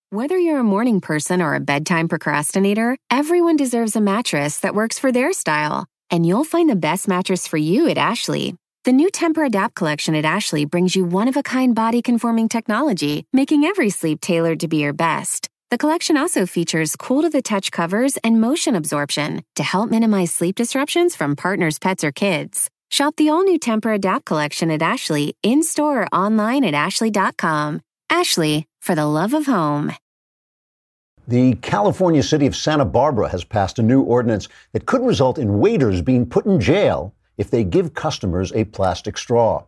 Whether you're a morning person or a bedtime procrastinator, everyone deserves a mattress that works for their style. And you'll find the best mattress for you at Ashley. The new Temper-Adapt collection at Ashley brings you one-of-a-kind body-conforming technology, making every sleep tailored to be your best. The collection also features cool-to-the-touch covers and motion absorption to help minimize sleep disruptions from partners, pets, or kids. Shop the all-new Temper-Adapt collection at Ashley, in-store or online at ashley.com. Ashley, for the love of home. The California city of Santa Barbara has passed a new ordinance that could result in waiters being put in jail if they give customers a plastic straw.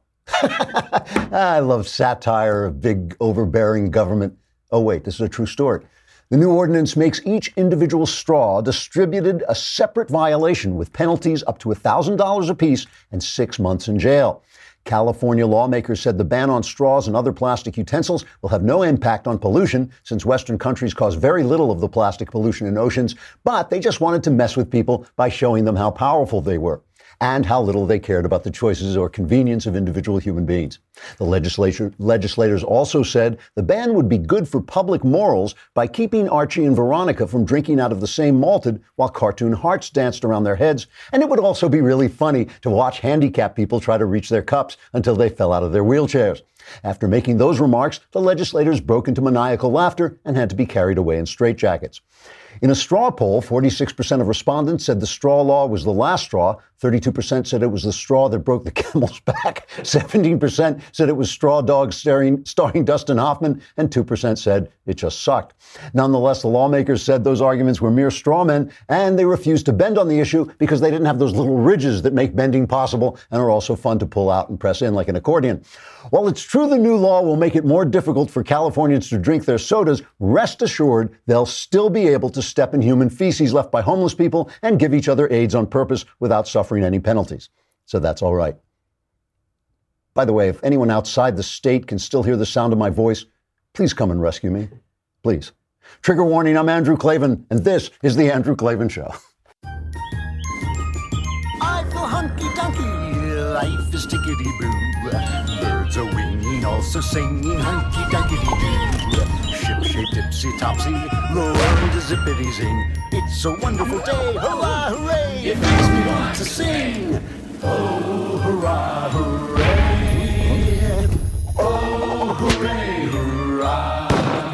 I love satire of big, overbearing government. Oh, wait, this is a true story. The new ordinance makes each individual straw distributed a separate violation with penalties up to $1,000 apiece and 6 months in jail. California lawmakers said the ban on straws and other plastic utensils will have no impact on pollution, since Western countries cause very little of the plastic pollution in oceans, but they just wanted to mess with people by showing them how powerful they were and how little they cared about the choices or convenience of individual human beings. The legislators also said the ban would be good for public morals by keeping Archie and Veronica from drinking out of the same malted while cartoon hearts danced around their heads. And it would also be really funny to watch handicapped people try to reach their cups until they fell out of their wheelchairs. After making those remarks, the legislators broke into maniacal laughter and had to be carried away in straitjackets. In a straw poll, 46% of respondents said the straw law was the last straw. 32% said it was the straw that broke the camel's back. 17% said it was Straw Dogs starring Dustin Hoffman. And 2% said it just sucked. Nonetheless, the lawmakers said those arguments were mere straw men, and they refused to bend on the issue because they didn't have those little ridges that make bending possible and are also fun to pull out and press in like an accordion. While it's true the new law will make it more difficult for Californians to drink their sodas, rest assured they'll still be able to step in human feces left by homeless people and give each other AIDS on purpose without suffering any penalties. So that's all right. By the way, if anyone outside the state can still hear the sound of my voice, please come and rescue me. Please. Trigger warning, I'm Andrew Klavan, and this is The Andrew Klavan Show. I feel hunky-dunky, life is tickety-boo. Birds are winging, also singing hunky-dunky-doo. Ship-shaped, tipsy-topsy, the world is zippity-zing. It's a wonderful day, hurrah, hooray! It makes me want to sing. Oh, hurrah, hooray! Oh, hooray, hurrah!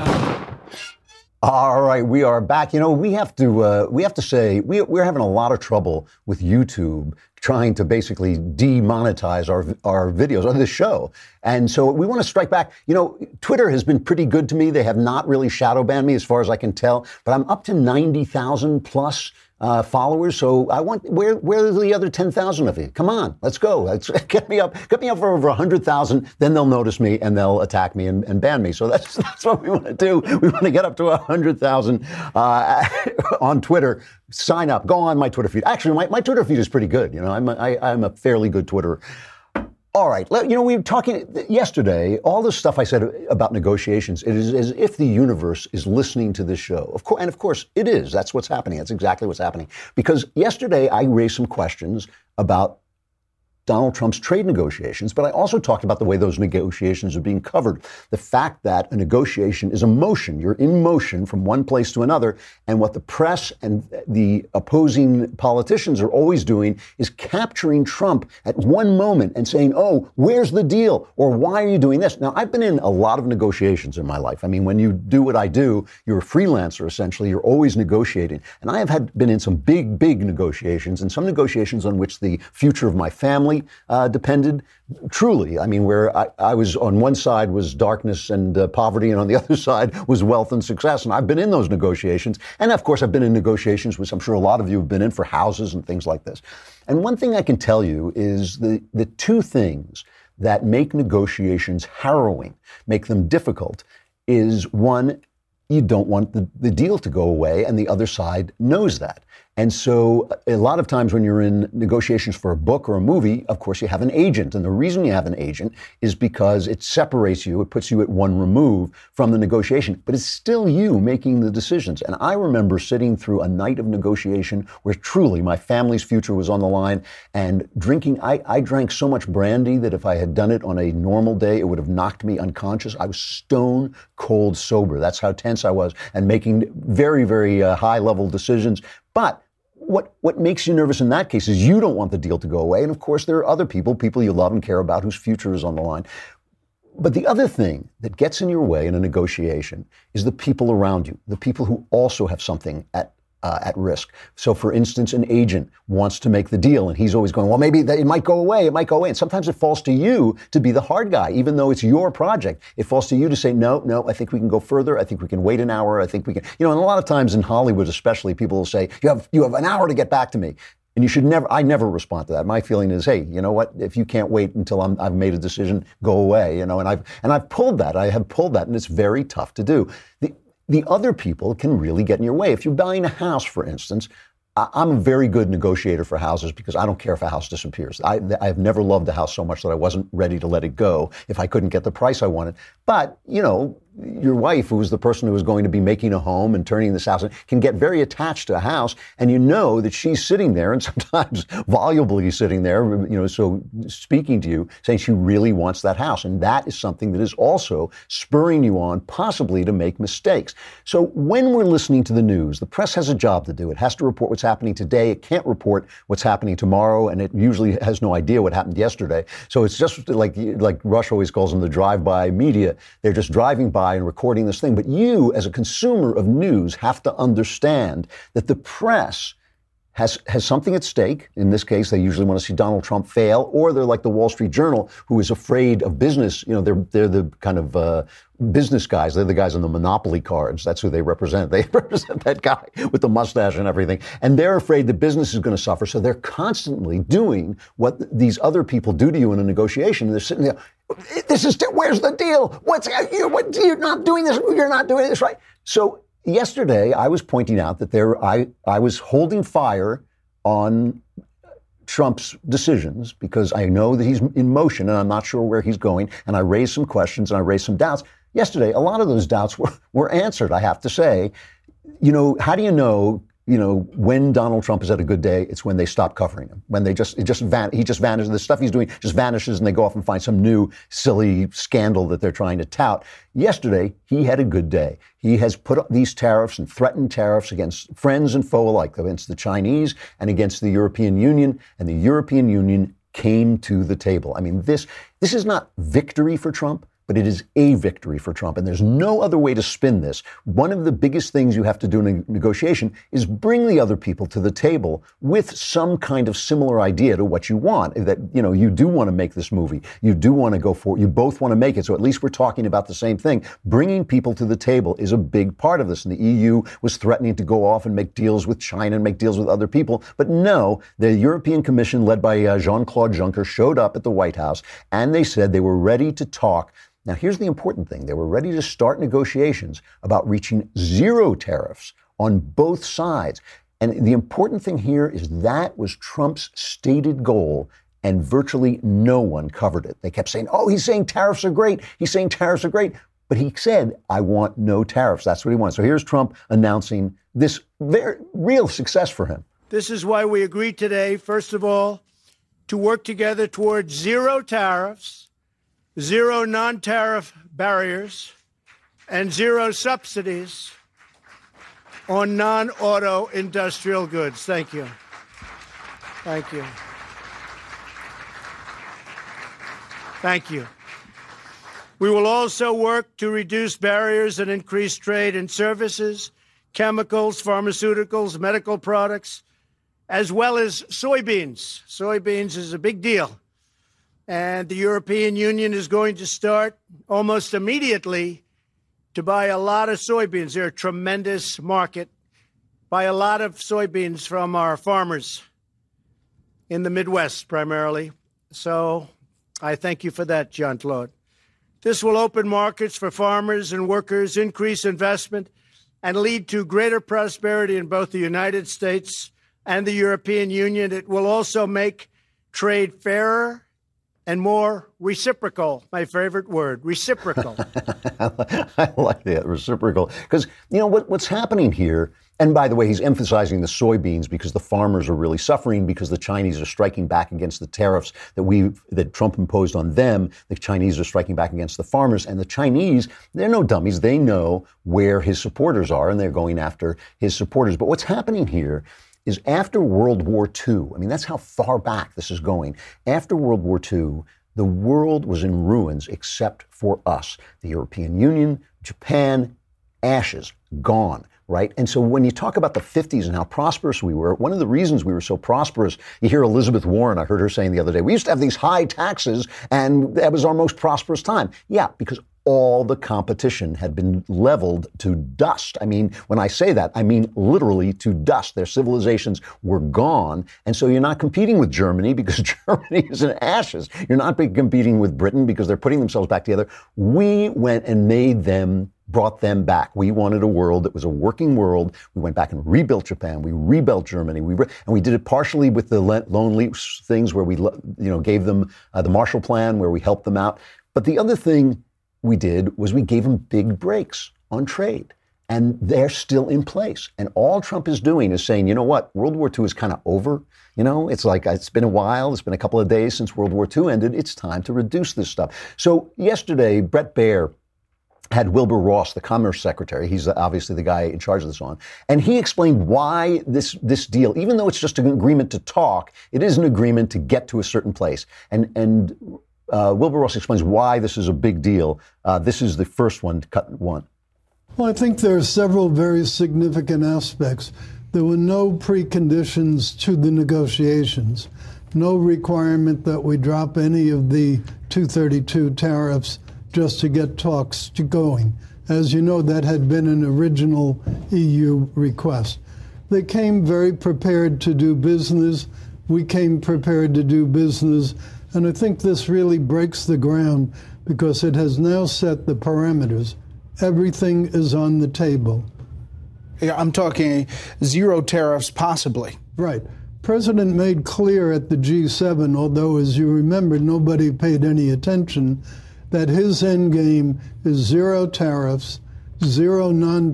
All right, we are back. You know, we have to say we're having a lot of trouble with YouTube trying to basically demonetize our videos on this show. And so we want to strike back. You know, Twitter has been pretty good to me. They have not really shadow banned me as far as I can tell, but I'm up to 90,000 plus followers. So I want, where are the other 10,000 of you? Come on, let's go. Let's get me up for over 100,000. Then they'll notice me and they'll attack me and ban me. So that's what we want to do. We want to get up to 100,000 on Twitter. Sign up. Go on my Twitter feed. Actually, my Twitter feed is pretty good. You know, I'm a fairly good Twitterer. All right. You know, we were talking yesterday, all the stuff I said about negotiations, it is as if the universe is listening to this show. Of course, it is. That's what's happening. That's exactly what's happening. Because yesterday I raised some questions about Donald Trump's trade negotiations, but I also talked about the way those negotiations are being covered. The fact that a negotiation is a motion. You're in motion from one place to another. And what the press and the opposing politicians are always doing is capturing Trump at one moment and saying, oh, where's the deal? Or why are you doing this? Now, I've been in a lot of negotiations in my life. I mean, when you do what I do, you're a freelancer, essentially. You're always negotiating. And I have been in some big, big negotiations, and some negotiations on which the future of my family depended. Truly, I mean, where I was on one side was darkness and poverty, and on the other side was wealth and success. And I've been in those negotiations. And of course, I've been in negotiations, which I'm sure a lot of you have been in, for houses and things like this. And one thing I can tell you is the two things that make negotiations harrowing, make them difficult, is one, you don't want the deal to go away, and the other side knows that. And so a lot of times when you're in negotiations for a book or a movie, of course, you have an agent. And the reason you have an agent is because it separates you. It puts you at one remove from the negotiation. But it's still you making the decisions. And I remember sitting through a night of negotiation where truly my family's future was on the line and drinking. I drank so much brandy that if I had done it on a normal day, it would have knocked me unconscious. I was stone cold sober. That's how tense I was and making very, very high level decisions. But what makes you nervous in that case is you don't want the deal to go away. And of course, there are other people you love and care about whose future is on the line. But the other thing that gets in your way in a negotiation is the people around you, the people who also have something at risk. So, for instance, an agent wants to make the deal, and he's always going, well, maybe it might go away, it might go away. And sometimes it falls to you to be the hard guy, even though it's your project. It falls to you to say, no, I think we can go further. I think we can wait an hour. I think we can, and a lot of times in Hollywood especially, people will say, you have an hour to get back to me. And you should I never respond to that. My feeling is, hey, you know what? If you can't wait until I've made a decision, go away, and I've pulled that. I have pulled that, and it's very tough to do. The other people can really get in your way. If you're buying a house, for instance, I'm a very good negotiator for houses because I don't care if a house disappears. I've never loved a house so much that I wasn't ready to let it go if I couldn't get the price I wanted. But, your wife, who is the person who is going to be making a home and turning this house, can get very attached to a house, and you know that she's sitting there and sometimes volubly sitting there, so speaking to you, saying she really wants that house. And that is something that is also spurring you on possibly to make mistakes. So when we're listening to the news, the press has a job to do. It has to report what's happening today. It can't report what's happening tomorrow, and it usually has no idea what happened yesterday. So it's just like Rush always calls them the drive-by media. They're just driving by and recording this thing. But you, as a consumer of news, have to understand that the press has something at stake. In this case, they usually want to see Donald Trump fail, or they're like the Wall Street Journal, who is afraid of business. They're the kind of business guys. They're the guys on the Monopoly cards. That's who they represent. They represent that guy with the mustache and everything. And they're afraid that business is going to suffer. So they're constantly doing what these other people do to you in a negotiation. They're sitting there. Where's the deal? You're not doing this. You're not doing this right. So yesterday, I was pointing out that I was holding fire on Trump's decisions because I know that he's in motion and I'm not sure where he's going. And I raised some questions and I raised some doubts. Yesterday, a lot of those doubts were answered, I have to say. How do you know, when Donald Trump is at a good day? It's when they stop covering him. When he just vanishes. The stuff he's doing just vanishes and they go off and find some new silly scandal that they're trying to tout. Yesterday, he had a good day. He has put up these tariffs and threatened tariffs against friends and foe alike, against the Chinese and against the European Union. And the European Union came to the table. I mean, this is not victory for Trump, but it is a victory for Trump. And there's no other way to spin this. One of the biggest things you have to do in a negotiation is bring the other people to the table with some kind of similar idea to what you want. That, you do want to make this movie. You do want to go for it. You both want to make it. So at least we're talking about the same thing. Bringing people to the table is a big part of this. And the EU was threatening to go off and make deals with China and make deals with other people. But no, the European Commission led by Jean-Claude Juncker showed up at the White House and they said they were ready to talk. Now, here's the important thing. They were ready to start negotiations about reaching zero tariffs on both sides. And the important thing here is that was Trump's stated goal, and virtually no one covered it. They kept saying, he's saying tariffs are great. He's saying tariffs are great. But he said, I want no tariffs. That's what he wants. So here's Trump announcing this very real success for him. This is why we agreed today, first of all, to work together towards zero tariffs, zero non-tariff barriers, and zero subsidies on non-auto industrial goods. Thank you. Thank you. Thank you. We will also work to reduce barriers and increase trade in services, chemicals, pharmaceuticals, medical products, as well as soybeans. Soybeans is a big deal. And the European Union is going to start almost immediately to buy a lot of soybeans. They're a tremendous market. Buy a lot of soybeans from our farmers in the Midwest primarily. So I thank you for that, Jean-Claude. This will open markets for farmers and workers, increase investment, and lead to greater prosperity in both the United States and the European Union. It will also make trade fairer and more reciprocal. My favorite word, reciprocal. I like that, reciprocal. Because, you know, what's happening here, and by the way, he's emphasizing the soybeans because the farmers are really suffering because the Chinese are striking back against the tariffs that Trump imposed on them. The Chinese are striking back against the farmers. And the Chinese, they're no dummies. They know where his supporters are, and they're going after his supporters. But what's happening here is after World War II, I mean, that's how far back this is going. After World War II, the world was in ruins except for us. The European Union, Japan, ashes, gone, right? And so when you talk about the 50s and how prosperous we were, one of the reasons we were so prosperous, you hear Elizabeth Warren, I heard her saying the other day, we used to have these high taxes and that was our most prosperous time. Yeah, because all the competition had been leveled to dust. I mean, when I say that, I mean literally to dust. Their civilizations were gone. And so you're not competing with Germany because Germany is in ashes. You're not competing with Britain because they're putting themselves back together. We went and brought them back. We wanted a world that was a working world. We went back and rebuilt Japan. We rebuilt Germany. And we did it partially with the loan lease things where we, gave them the Marshall Plan, where we helped them out. But the other thing we did was we gave them big breaks on trade, and they're still in place. And all Trump is doing is saying, you know what, World War II is kind of over. You know, it's like, it's been a while. It's been a couple of days since World War II ended. It's time to reduce this stuff. So yesterday, Bret Baier had Wilbur Ross, the Commerce Secretary, he's obviously the guy in charge of this on, and he explained why this deal, even though it's just an agreement to talk, it is an agreement to get to a certain place. And Wilbur Ross explains why this is a big deal. This is the first one, cut one. Well, I think there are several very significant aspects. There were no preconditions to the negotiations, no requirement that we drop any of the 232 tariffs just to get talks going. As you know, that had been an original EU request. They came very prepared to do business. We came prepared to do business. And I think this really breaks the ground because it has now set the parameters. Everything is on the table. Yeah, I'm talking zero tariffs, possibly. Right. President made clear at the G7, although, as you remember, nobody paid any attention, that his end game is zero tariffs, zero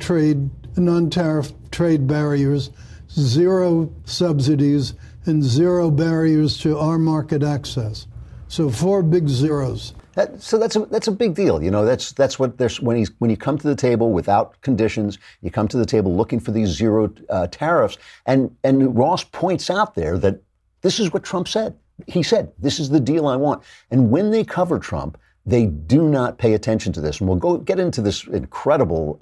non-tariff trade barriers, zero subsidies, and zero barriers to our market access. So 4 big zeros. So that's a big deal. You know, that's what there's when you come to the table without conditions, you come to the table looking for these zero tariffs. And Ross points out there that this is what Trump said. He said, this is the deal I want. And when they cover Trump, they do not pay attention to this. And we'll get into this incredible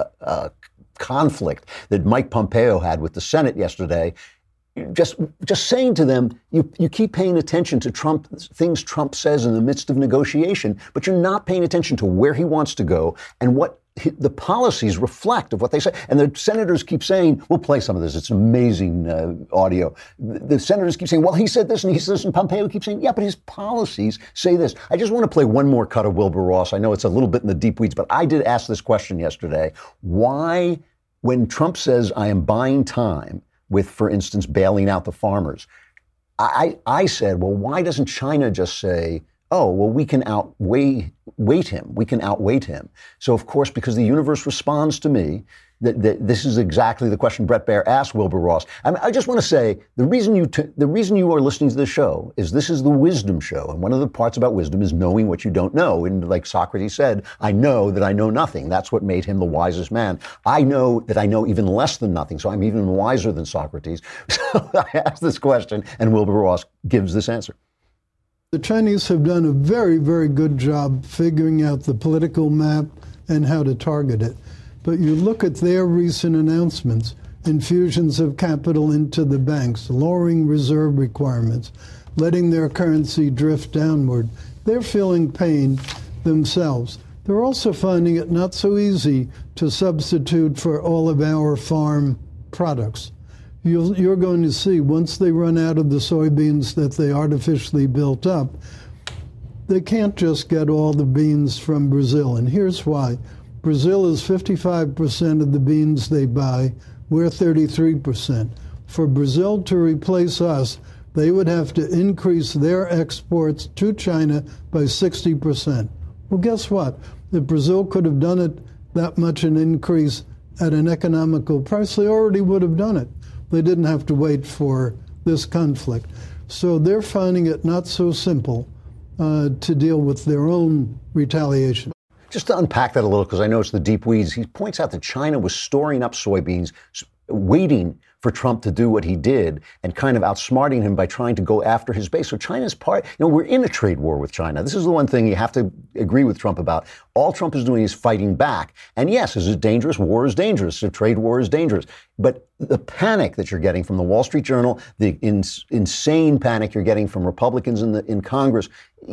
conflict that Mike Pompeo had with the Senate yesterday. Just saying to them, you keep paying attention to things Trump says in the midst of negotiation, but you're not paying attention to where he wants to go and what the policies reflect of what they say. And the senators keep saying, we'll play some of this. It's amazing audio. The senators keep saying, well, he said this and he said this, and Pompeo keeps saying, yeah, but his policies say this. I just want to play one more cut of Wilbur Ross. I know it's a little bit in the deep weeds, but I did ask this question yesterday. Why, when Trump says, I am buying time, with, for instance, bailing out the farmers. I said, well, why doesn't China just say, oh, well, we can outweigh him. We can outweight him. So, of course, because the universe responds to me, that this is exactly the question Bret Baier asked Wilbur Ross. I just want to say, the reason you are listening to this show is this is the wisdom show. And one of the parts about wisdom is knowing what you don't know. And like Socrates said, I know that I know nothing. That's what made him the wisest man. I know that I know even less than nothing. So I'm even wiser than Socrates. So I asked this question and Wilbur Ross gives this answer. The Chinese have done a very, very good job figuring out the political map and how to target it. But you look at their recent announcements, infusions of capital into the banks, lowering reserve requirements, letting their currency drift downward. They're feeling pain themselves. They're also finding it not so easy to substitute for all of our farm products. You're going to see, once they run out of the soybeans that they artificially built up, they can't just get all the beans from Brazil. And here's why. Brazil is 55% of the beans they buy. We're 33%. For Brazil to replace us, they would have to increase their exports to China by 60%. Well, guess what? If Brazil could have done it that much an increase at an economical price, they already would have done it. They didn't have to wait for this conflict. So they're finding it not so simple to deal with their own retaliation. Just to unpack that a little, because I know it's the deep weeds, he points out that China was storing up soybeans, waiting for Trump to do what he did and kind of outsmarting him by trying to go after his base. So China's part, we're in a trade war with China. This is the one thing you have to agree with Trump about. All Trump is doing is fighting back. And yes, is it dangerous? War is dangerous. A trade war is dangerous. But the panic that you're getting from the Wall Street Journal, the insane panic you're getting from Republicans in Congress,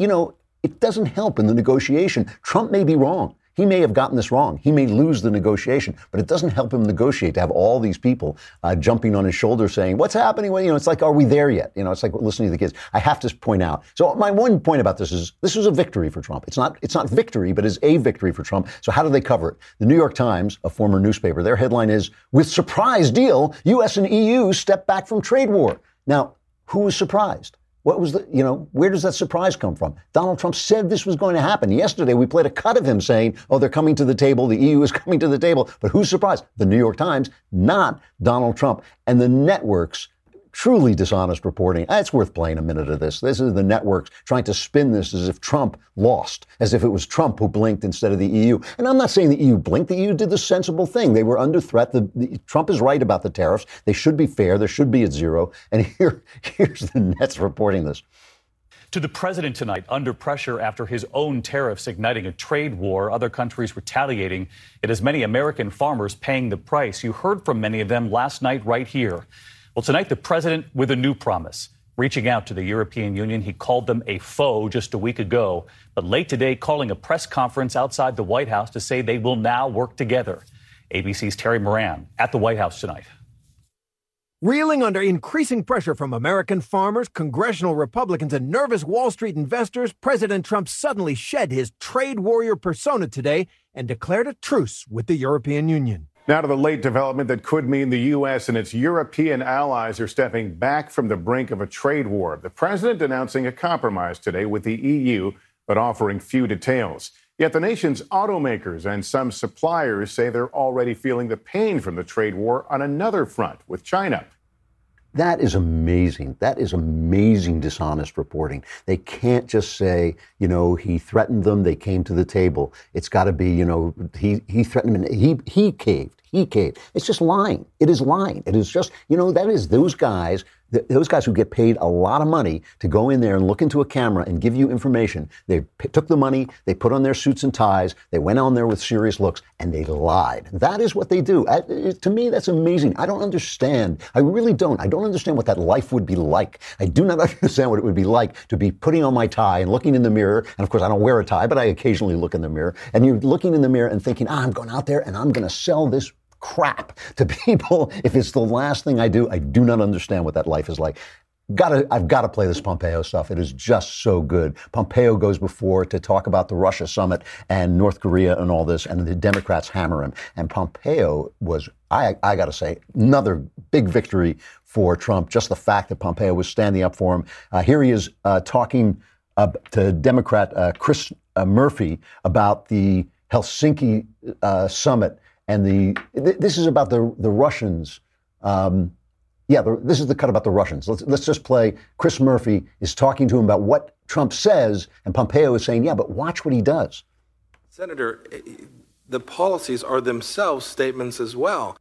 it doesn't help in the negotiation. Trump may be wrong. He may have gotten this wrong. He may lose the negotiation, but it doesn't help him negotiate to have all these people jumping on his shoulder saying, what's happening? Well, it's like, are we there yet? It's like listening to the kids. I have to point out. So my one point about this is this was a victory for Trump. It's not victory, but it's a victory for Trump. So how do they cover it? The New York Times, a former newspaper, their headline is, with surprise deal, U.S. and EU step back from trade war. Now, who was surprised? What was where does that surprise come from? Donald Trump said this was going to happen. Yesterday, we played a cut of him saying, they're coming to the table. The EU is coming to the table. But who's surprised? The New York Times, not Donald Trump. And the networks, truly dishonest reporting. It's worth playing a minute of this. This is the networks trying to spin this as if Trump lost, as if it was Trump who blinked instead of the EU. And I'm not saying the EU blinked. The EU did the sensible thing. They were under threat. Trump is right about the tariffs. They should be fair. There should be at zero. And here's the Nets reporting this. To the president tonight, under pressure after his own tariffs igniting a trade war, other countries retaliating. It has many American farmers paying the price. You heard from many of them last night right here. Well, tonight, the president with a new promise, reaching out to the European Union. He called them a foe just a week ago, but late today calling a press conference outside the White House to say they will now work together. ABC's Terry Moran at the White House tonight. Reeling under increasing pressure from American farmers, congressional Republicans, and nervous Wall Street investors, President Trump suddenly shed his trade warrior persona today and declared a truce with the European Union. Now to the late development that could mean the U.S. and its European allies are stepping back from the brink of a trade war. The president announcing a compromise today with the EU, but offering few details. Yet the nation's automakers and some suppliers say they're already feeling the pain from the trade war on another front with China. That is amazing. That is amazing dishonest reporting. They can't just say, he threatened them, they came to the table. It's got to be, he threatened them, he caved. It's just lying. It is lying. It is just, that is those guys who get paid a lot of money to go in there and look into a camera and give you information. They took the money, they put on their suits and ties, they went on there with serious looks, and they lied. That is what they do. To me, that's amazing. I don't understand. I really don't. I don't understand what that life would be like. I do not understand what it would be like to be putting on my tie and looking in the mirror. And of course, I don't wear a tie, but I occasionally look in the mirror. And you're looking in the mirror and thinking, I'm going out there and I'm going to sell this crap to people. If it's the last thing I do not understand what that life is like. I've got to play this Pompeo stuff. It is just so good. Pompeo goes before to talk about the Russia summit and North Korea and all this, and the Democrats hammer him. And Pompeo was, I got to say, another big victory for Trump. Just the fact that Pompeo was standing up for him. Here he is talking to Democrat Chris Murphy about the Helsinki summit. And this is about the Russians. This is the cut about the Russians. Let's just play. Chris Murphy is talking to him about what Trump says, and Pompeo is saying, but watch what he does. Senator, the policies are themselves statements as well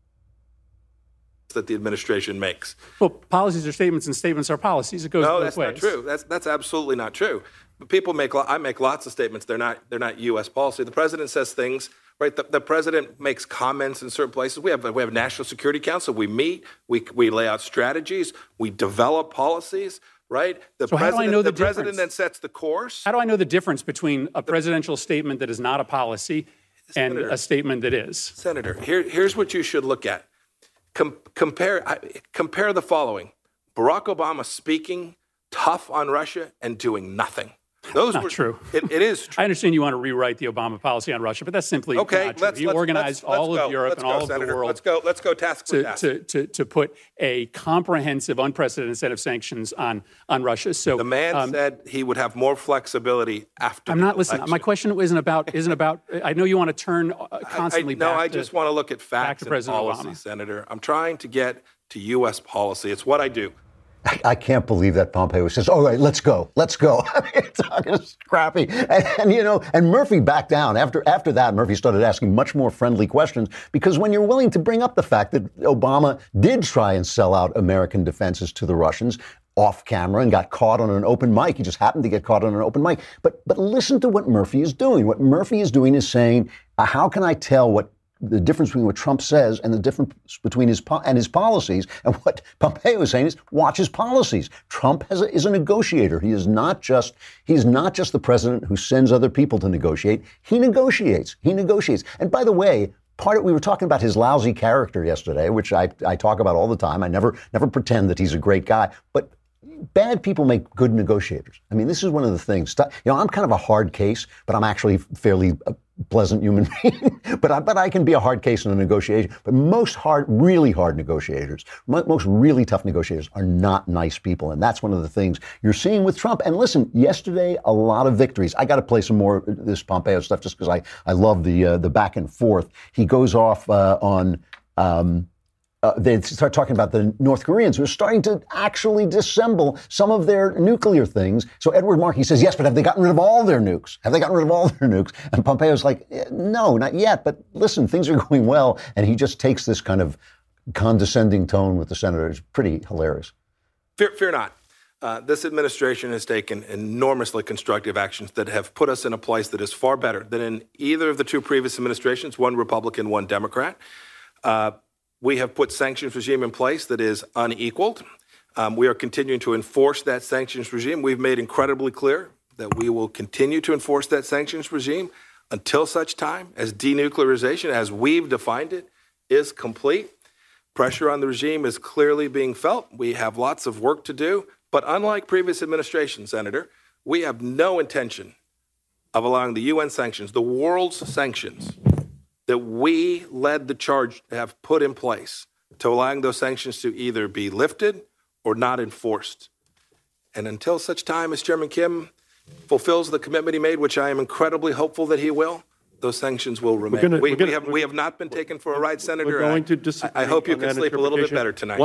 that the administration makes. Well, policies are statements and statements are policies. It goes both ways. No, that's not true. That's absolutely not true. People I make lots of statements. They're not U.S. policy. The president says things. Right, the president makes comments in certain places. We have a National Security Council. We meet, we lay out strategies, we develop policies. Right, so how do I know the president then sets the course. How do I know the difference between a presidential statement that is not a policy and a statement that is? Senator, here's what you should look at. Compare the following: Barack Obama speaking tough on Russia and doing nothing. Those not were true. It is true. I understand you want to rewrite the Obama policy on Russia, but that's simply not true. He organized all of Europe and all of the world. Let's go task for task. To put a comprehensive, unprecedented set of sanctions on Russia. So the man said he would have more flexibility after. I'm not listening. My question isn't about. I know you want to turn constantly. I just want to look at facts and policy, Obama. Senator. I'm trying to get to U.S. policy. It's what I do. I can't believe that Pompeo says, all right, let's go. I mean, talking scrappy. And Murphy backed down. After that, Murphy started asking much more friendly questions, because when you're willing to bring up the fact that Obama did try and sell out American defenses to the Russians off camera and got caught on an open mic. He just happened to get caught on an open mic. But listen to what Murphy is doing. What Murphy is doing is saying, how can I tell what the difference between what Trump says and the difference between his policies? And what Pompeo is saying is, watch his policies. Trump is a negotiator. He's not just the president who sends other people to negotiate. He negotiates. And by the way, we were talking about his lousy character yesterday, which I talk about all the time. I never pretend that he's a great guy, but bad people make good negotiators. I mean, this is one of the things. I'm kind of a hard case, but I'm actually fairly pleasant human being. but I can be a hard case in a negotiation. But most really hard negotiators, most really tough negotiators are not nice people. And that's one of the things you're seeing with Trump. And listen, yesterday, a lot of victories. I got to play some more of this Pompeo stuff just because I love the back and forth. He goes off on... they start talking about the North Koreans who are starting to actually disassemble some of their nuclear things. So Edward Markey says, yes, but have they gotten rid of all their nukes? And Pompeo's like, no, not yet. But listen, things are going well. And he just takes this kind of condescending tone with the senator. It's pretty hilarious. Fear not. This administration has taken enormously constructive actions that have put us in a place that is far better than in either of the two previous administrations, one Republican, one Democrat. We have put sanctions regime in place that is unequaled. We are continuing to enforce that sanctions regime. We've made incredibly clear that we will continue to enforce that sanctions regime until such time as denuclearization, as we've defined it, is complete. Pressure on the regime is clearly being felt. We have lots of work to do. But unlike previous administrations, Senator, we have no intention of allowing the UN sanctions, the world's sanctions, that we led the charge to have put in place, to allowing those sanctions to either be lifted or not enforced. And until such time as Chairman Kim fulfills the commitment he made, which I am incredibly hopeful that he will, those sanctions will remain. We have not been taken for a ride, Senator. We're going to disagree. I hope you can sleep a little bit better tonight.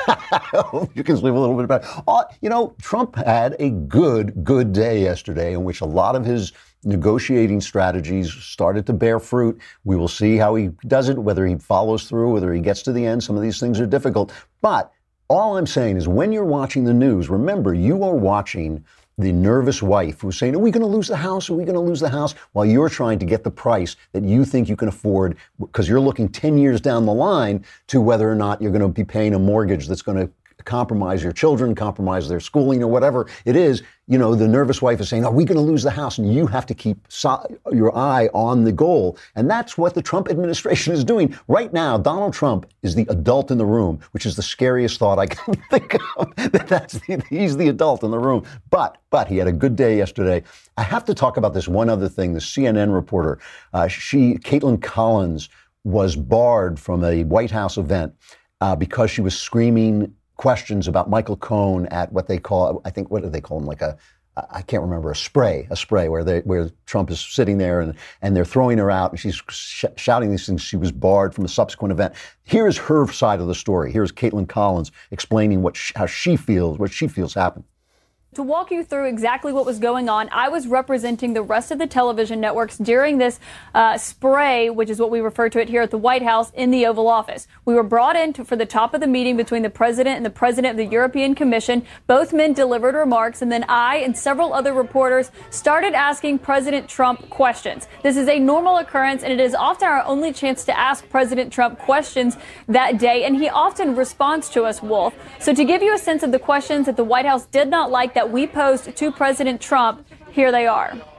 You can sleep a little bit better. Trump had a good day yesterday in which a lot of his negotiating strategies started to bear fruit. We will see how he does it, whether he follows through, whether he gets to the end. Some of these things are difficult. But all I'm saying is when you're watching the news, remember, you are watching the nervous wife who's saying, are we going to lose the house? Are we going to lose the house? While you're trying to get the price that you think you can afford because you're looking 10 years down the line to whether or not you're going to be paying a mortgage that's going to compromise your children, compromise their schooling or whatever it is. The nervous wife is saying, are we going to lose the house? And you have to keep your eye on the goal. And that's what the Trump administration is doing. Right now, Donald Trump is the adult in the room, which is the scariest thought I can think of. He's the adult in the room. But he had a good day yesterday. I have to talk about this one other thing. The CNN reporter, Caitlin Collins, was barred from a White House event because she was screaming questions about Michael Cohen at what they call, I think, what do they call him? Like I can't remember, a spray where Trump is sitting there and they're throwing her out and she's shouting these things. She was barred from a subsequent event. Here is her side of the story. Here's Caitlin Collins explaining what she feels happened. To walk you through exactly what was going on, I was representing the rest of the television networks during this spray, which is what we refer to it here at the White House, in the Oval Office. We were brought in for the top of the meeting between the president and the president of the European Commission. Both men delivered remarks, and then I and several other reporters started asking President Trump questions. This is a normal occurrence, and it is often our only chance to ask President Trump questions that day, and he often responds to us, Wolf. So to give you a sense of the questions that the White House did not like that we posed to President Trump, here they are. Did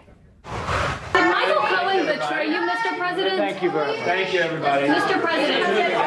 Michael Cohen betray you, Mr. President? Thank you very much. Thank you, everybody. Mr. President,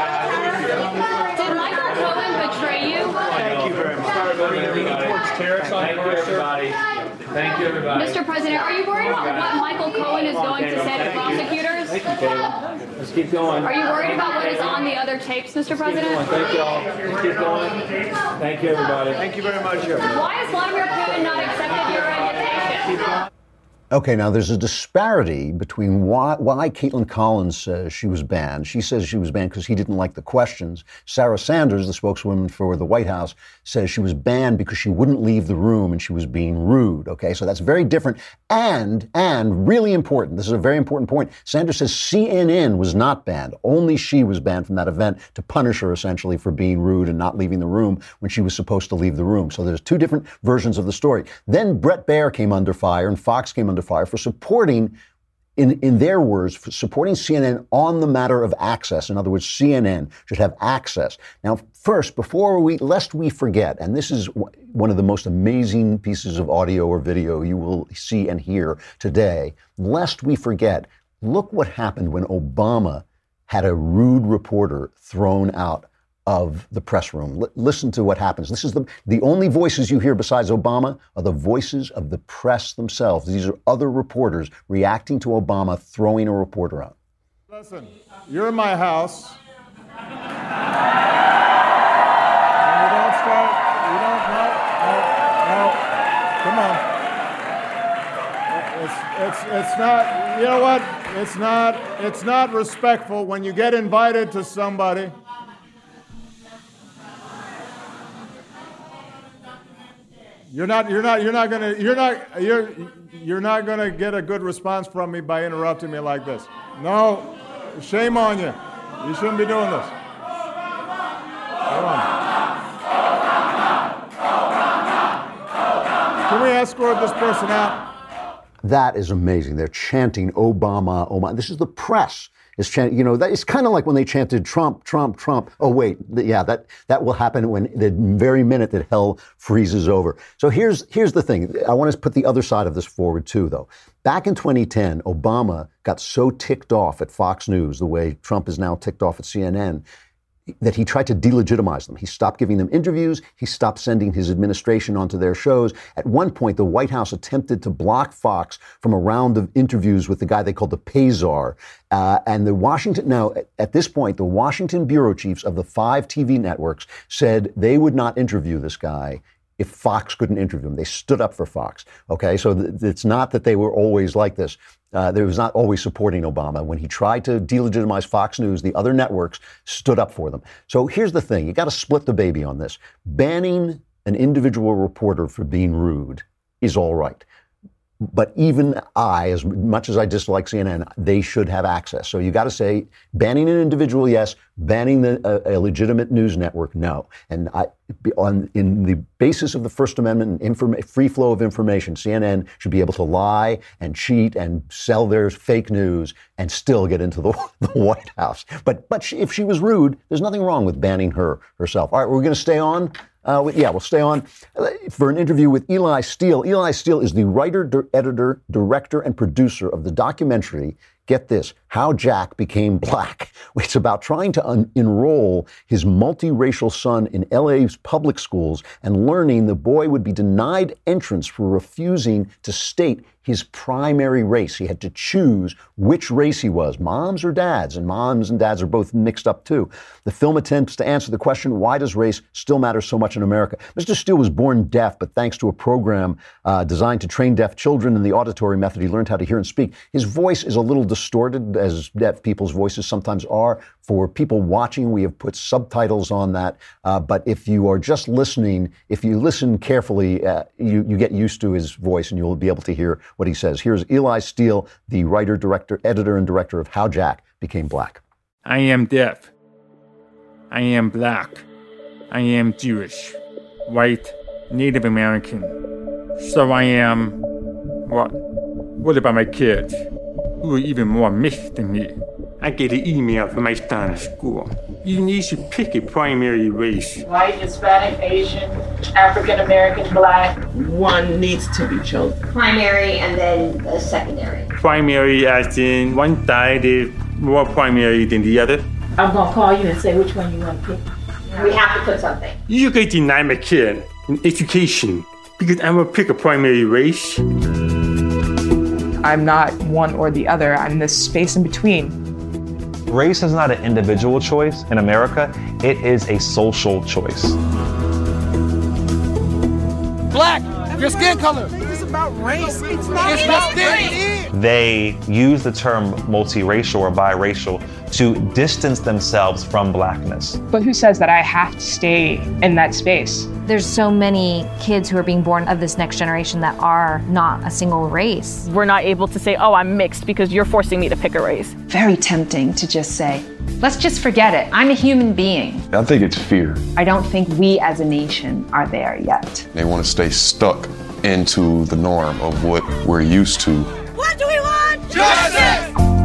did Michael Cohen betray you? Thank you very much. Thank you, everybody. Thank you, everybody. Mr. President, are you worried about what Michael Cohen is going to say to prosecutors? Thank you, Taylor. Let's keep going. Are you worried about what is on the other tapes, Mr. President? Thank you all. Let's keep going. Thank you, everybody. Thank you very much, everybody. Why has Vladimir Putin not accepted your invitation? Okay, now there's a disparity between why Caitlin Collins says she was banned. She says she was banned because he didn't like the questions. Sarah Sanders, the spokeswoman for the White House, says she was banned because she wouldn't leave the room and she was being rude. Okay, so that's very different and really important. This is a very important point. Sanders says CNN was not banned. Only she was banned from that event to punish her essentially for being rude and not leaving the room when she was supposed to leave the room. So there's two different versions of the story. Then Bret Baier came under fire and Fox came under fire for supporting, in their words, for supporting CNN on the matter of access. In other words, CNN should have access. Now, first, lest we forget, and this is one of the most amazing pieces of audio or video you will see and hear today, lest we forget, look what happened when Obama had a rude reporter thrown out of the press room. Listen to what happens. This is the only voices you hear besides Obama are the voices of the press themselves. These are other reporters reacting to Obama throwing a reporter out. Listen, you're in my house. And you don't start, no, come on. It's not, you know what? It's not respectful when you get invited to somebody. You're not gonna get a good response from me by interrupting me like this. No, shame on you. You shouldn't be doing this. Come on. Can we escort this person out? That is amazing. They're chanting Obama, Obama. This is the press. Is chanting, you know, that it's kind of like when they chanted Trump, Trump, Trump. Oh, wait. Yeah, that will happen when the very minute that hell freezes over. So here's the thing. I want to put the other side of this forward, too, though. Back in 2010, Obama got so ticked off at Fox News, the way Trump is now ticked off at CNN, that he tried to delegitimize them. He stopped giving them interviews. He stopped sending his administration onto their shows. At one point, the White House attempted to block Fox from a round of interviews with the guy they called the Pay-Czar. And at this point, the Washington bureau chiefs of the 5 TV networks said they would not interview this guy if Fox couldn't interview him. They stood up for Fox. Okay, so it's not that they were always like this. They was not always supporting Obama. When he tried to delegitimize Fox News, the other networks stood up for them. So here's the thing. You got to split the baby on this. Banning an individual reporter for being rude is all right. But even as much as I dislike CNN, they should have access. So you got to say, banning an individual, yes. Banning a legitimate news network, no. And in the basis of the First Amendment and free flow of information, CNN should be able to lie and cheat and sell their fake news and still get into the White House. But if she was rude, there's nothing wrong with banning her herself. All right, we're going to stay on. We'll stay on for an interview with Eli Steele. Eli Steele is the writer, editor, director, and producer of the documentary, get this, How Jack Became Black. It's about trying to enroll his multiracial son in LA's public schools and learning the boy would be denied entrance for refusing to state his primary race. He had to choose which race he was, moms or dads, and moms and dads are both mixed up too. The film attempts to answer the question, why does race still matter so much in America? Mr. Steele was born deaf, but thanks to a program designed to train deaf children in the auditory method, he learned how to hear and speak. His voice is a little distorted, as deaf people's voices sometimes are. For people watching, we have put subtitles on that. But if you are just listening, if you listen carefully, you get used to his voice and you'll be able to hear what he says. Here's Eli Steele, the writer, director, editor, and director of How Jack Became Black. I am deaf. I am black. I am Jewish, white, Native American. So I am, what? What about my kids, who are even more mixed than me? I get an email from my son at school. You need to pick a primary race. White, Hispanic, Asian, African American, Black. One needs to be chosen. Primary and then a secondary. Primary as in one side is more primary than the other. I'm going to call you and say which one you want to pick. We have to put something. You can deny my kid an education Because I'm gonna pick a primary race. I'm not one or the other. I'm this space in between. Race is not an individual choice in America. It is a social choice. Black, your skin color. It's about race. It's not about race. They use the term multiracial or biracial to distance themselves from blackness. But who says that I have to stay in that space? There's so many kids who are being born of this next generation that are not a single race. We're not able to say, oh, I'm mixed because you're forcing me to pick a race. Very tempting to just say, let's just forget it. I'm a human being. I think it's fear. I don't think we as a nation are there yet. They want to stay stuck into the norm of what we're used to. What do we want? Justice!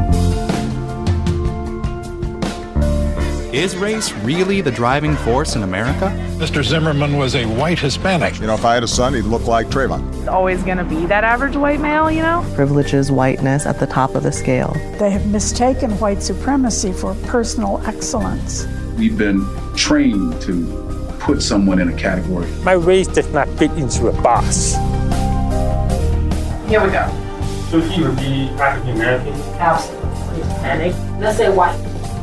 Is race really the driving force in America? Mr. Zimmerman was a white Hispanic. You know, if I had a son, he'd look like Trayvon. It's always going to be that average white male, you know? Privileges whiteness at the top of the scale. They have mistaken white supremacy for personal excellence. We've been trained to put someone in a category. My race does not fit into a box. Here we go. So he would be African American? Absolutely. Hispanic. Let's say white.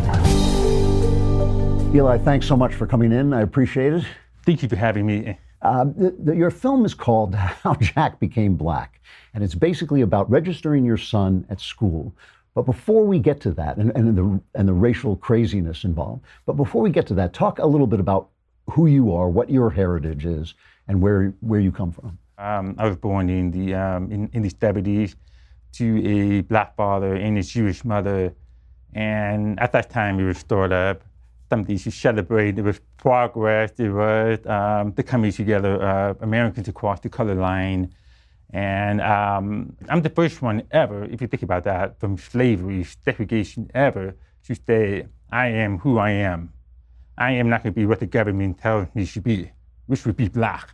Eli, thanks so much for coming in. I appreciate it. Thank you for having me. Your film is called How Jack Became Black, and it's basically about registering your son at school. But before we get to that, and the racial craziness involved, but before we get to that, talk a little bit about who you are, what your heritage is, and where you come from. I was born in the 70s to a black father and a Jewish mother, and at that time we were stored up. Something to celebrate. There was progress. There was the coming together of Americans across the color line. And I'm the first one ever, if you think about that, from slavery, segregation ever, to say, I am who I am. I am not going to be what the government tells me to be, which would be black.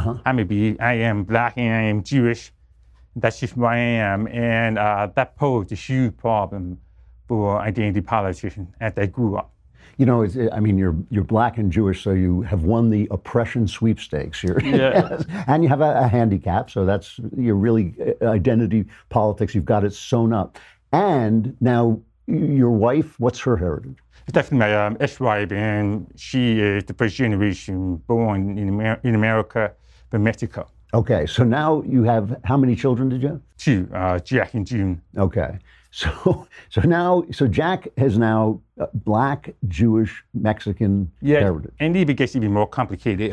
I am black and I am Jewish. That's just who I am. And that posed a huge problem for identity politics as I grew up. You know, you're black and Jewish, so you have won the oppression sweepstakes here. Yeah. And you have a handicap, so that's your really identity politics. You've got it sewn up. And now your wife, what's her heritage? It's definitely my ex-wife, and she is the first generation born in America from Mexico. Okay, so now you have, how many children did you have? 2, Jack and June. Okay. So Jack has now black, Jewish, Mexican heritage. And it gets even more complicated.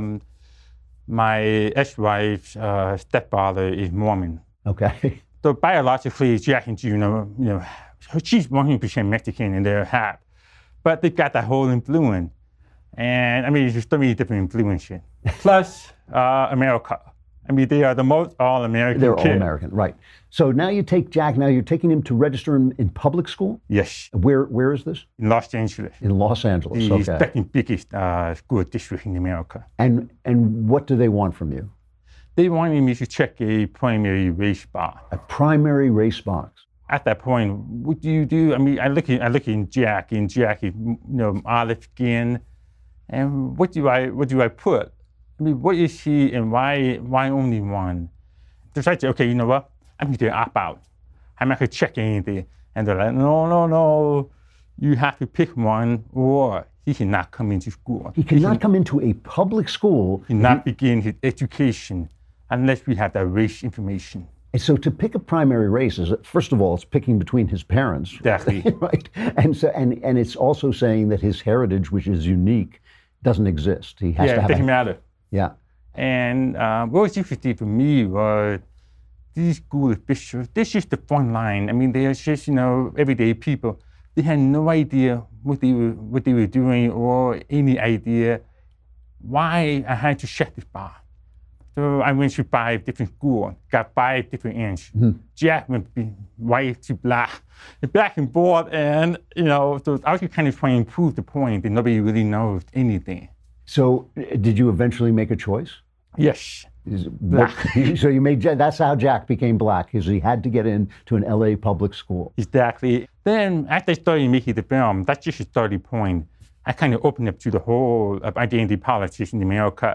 My ex-wife's stepfather is Mormon. Okay. So biologically, Jack and June, she's 100% Mexican and they're half, but they've got that whole influence. And there's so many different influences. Plus, America. They are the most all-American They're kid. all-American, right. So now you take Jack, now you're taking him to register him in public school? Yes. Where is this? In Los Angeles. In Los Angeles, the second biggest school district in America. And what do they want from you? They wanted me to check a primary race box. A primary race box? At that point, what do you do? I look in Jack, and Jack is olive skin, and what do I put? What is he and why only one? So I say, okay, you know what? I'm going to opt out. I'm not going to check anything. And they're like, no, you have to pick one or he cannot come into school. He cannot come into a public school. He cannot begin his education unless we have that race information. And so to pick a primary race is, first of all, it's picking between his parents. Exactly. Right? And so and it's also saying that his heritage, which is unique, doesn't exist. He has to have it doesn't matter. Yeah. And what was interesting for me was these school officials, they're just the front line. They're just, everyday people. They had no idea what they were doing or any idea why I had to check this box. So I went to 5 different schools, got 5 different answers. Mm-hmm. Jack went white to black and forth. And, so I was kind of trying to prove the point that nobody really knows anything. So did you eventually make a choice? Yes. So you made, that's how Jack became black, because he had to get into an LA public school. Exactly. Then after I started making the film, that's just a starting point. I kind of opened up to the whole of identity politics in America.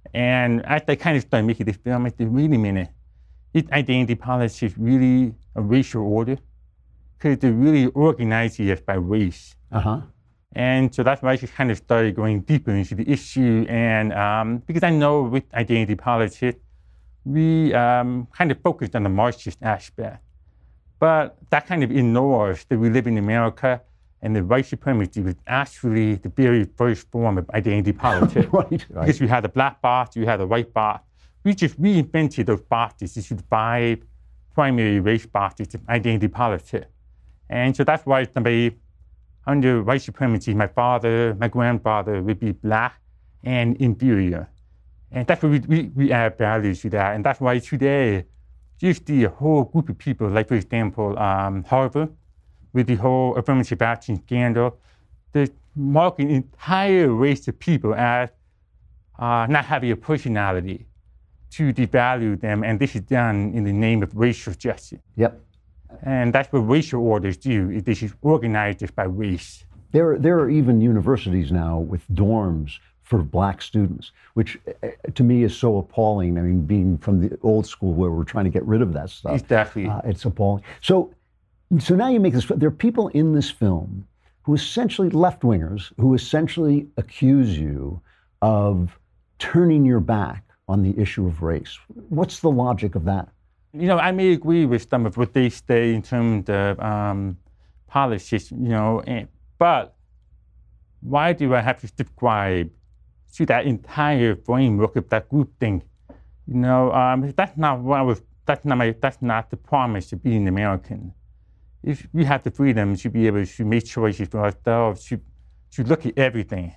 And as I kind of started making this film, I said, wait a minute, is identity politics really a racial order? Because they really organize it by race. And so that's why I just kind of started going deeper into the issue. And because I know with identity politics, we kind of focused on the Marxist aspect. But that kind of ignores that we live in America and the white supremacy was actually the very first form of identity politics. Because you had the black box, you had the white box. We just reinvented those boxes. These 5 primary race boxes of identity politics. And so that's why somebody under white supremacy, my father, my grandfather would be black and inferior. And that's why we add values to that. And that's why today, just the whole group of people, like for example, Harvard, with the whole affirmative action scandal, they're marking an entire race of people as not having a personality, to devalue them, and this is done in the name of racial justice. And that's what racial orders do, they should organize this by race. There are even universities now with dorms for black students, which to me is so appalling. I mean, being from the old school where we're trying to get rid of that stuff. Exactly. It's appalling. So now you make this, there are people in this film who essentially, left-wingers, who essentially accuse you of turning your back on the issue of race. What's the logic of that? You know, I may agree with some of what they say in terms of politics, you know, but why do I have to subscribe to that entire framework of that group thing? You know, that's not the promise of being American. If we have the freedom to be able to make choices for ourselves, to look at everything.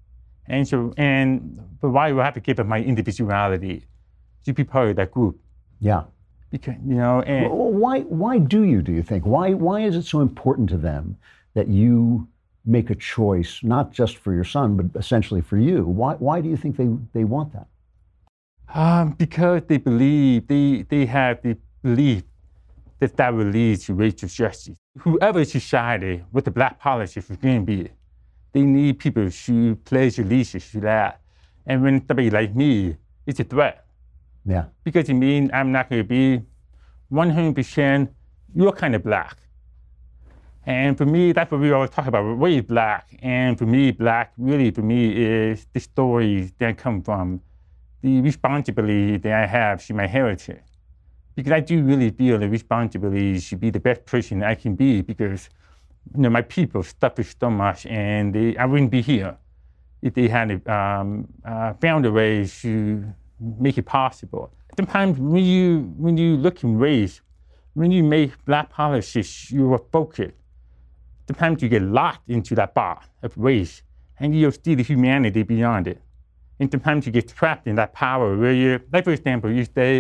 But why do I have to give up my individuality to be part of that group? Because, you know, and why do you think? Why is it so important to them that you make a choice, not just for your son, but essentially for you? Why do you think they want that? Because they believe, they have the belief that will lead to racial justice. Whoever society with the black politics is going to be, they need people to pledge allegiance to that. And when somebody like me, it's a threat. Because it means I'm not going to be 100% your kind of black. And for me, that's what we always talk about, race black. And for me, black really for me is the stories that come from the responsibility that I have to my heritage. Because I do really feel the responsibility to be the best person I can be, because you know, my people suffered so much, and I wouldn't be here if they had found a way to make it possible. Sometimes when you look in race, when you make black politics your focus, sometimes you get locked into that box of race, and you'll see the humanity beyond it. And sometimes you get trapped in that power where you, like for example, you say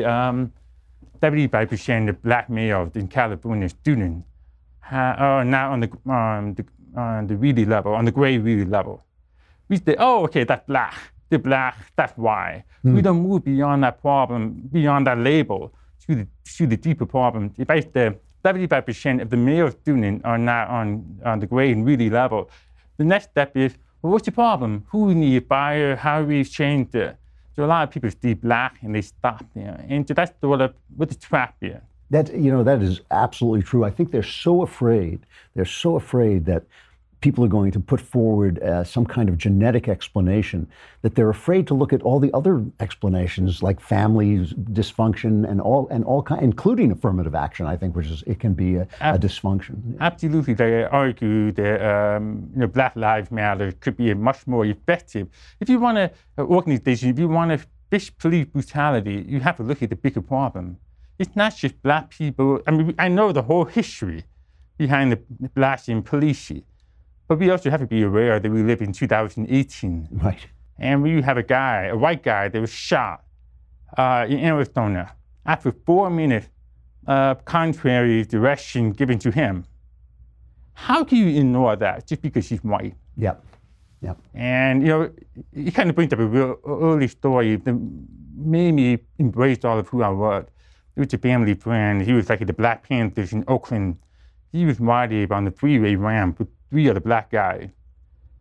75% of black males in California students are now on the really level, on the grade really level. We say, oh, okay, that's black. They're black, that's why. We don't move beyond that problem, beyond that label, to the deeper problem. If I say 75% of the male students are not on the grade and really level, the next step is, well, what's the problem? Who we need fire? How do we change it? So a lot of people see black and they stop there. And so that's sort of what the trap is. That is absolutely true. I think they're so afraid that people are going to put forward some kind of genetic explanation, that they're afraid to look at all the other explanations, like family dysfunction and all kind, including affirmative action. I think, it can be a dysfunction. Absolutely, they argue that Black Lives Matter could be much more effective. If you want an organization, if you want to fix police brutality, you have to look at the bigger problem. It's not just black people. I mean, I know the whole history behind the blacks in policing. But we also have to be aware that we live in 2018. Right. And we have a white guy that was shot in Arizona after 4 minutes of contrary direction given to him. How can you ignore that just because he's white? Yep. And, it kind of brings up a real early story that made me embrace all of who I was. It was a family friend. He was like at the Black Panthers in Oakland. He was riding on the freeway ramp with 3 other black guys.